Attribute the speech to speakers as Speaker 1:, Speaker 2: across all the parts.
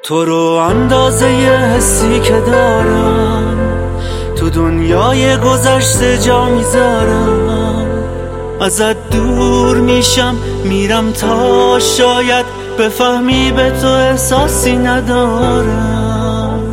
Speaker 1: تو رو اندازه حسی که دارم تو دنیای گذشته جا میذارم. ازت دور میشم میرم تا شاید بفهمی به تو احساسی ندارم.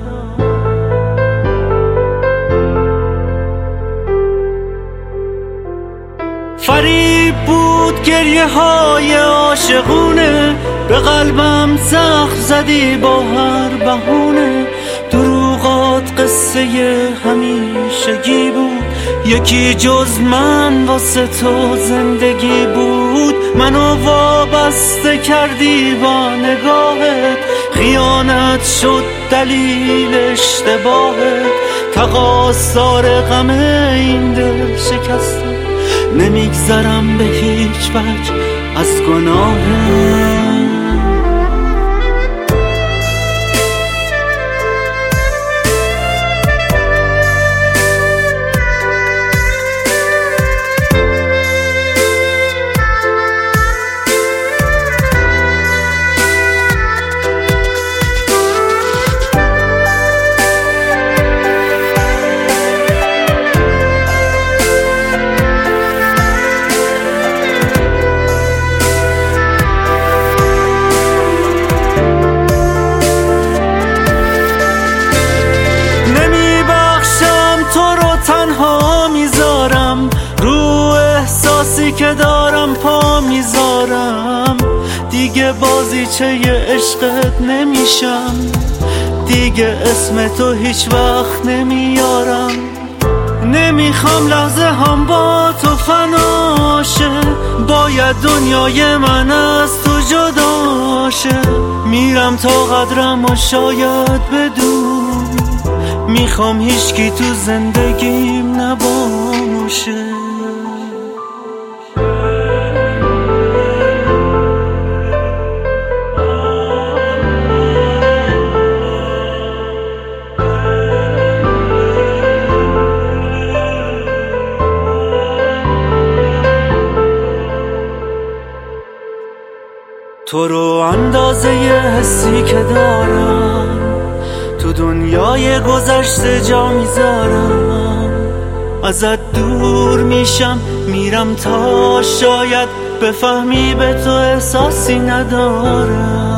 Speaker 1: فریب بود گریه های عاشقونه، به قلبم زخم زدی با هر بهونه. دروغات قصه همیشگی بود، یکی جز من واسه تو زندگی بود. منو وابسته کردی با نگاهت، خیانت شد دلیل اشتباهت. تقاصر غم این دل شکستم، نمیگذرم به هیچ وجه از گناهت. رو احساسی که دارم پا میذارم، دیگه بازیچه عشقت نمیشم، دیگه اسم تو هیچ وقت نمیارم. نمیخوام لحظه هم با تو فناشه، باید دنیای من از تو جداشه. میرم تا قدرم و شاید بدون، میخوام هیچکی تو زندگیم نباشه. تو رو اندازه حسی که دارم تو دنیای گذشته جا میذارم. ازت دور میشم میرم تا شاید بفهمی به تو احساسی ندارم.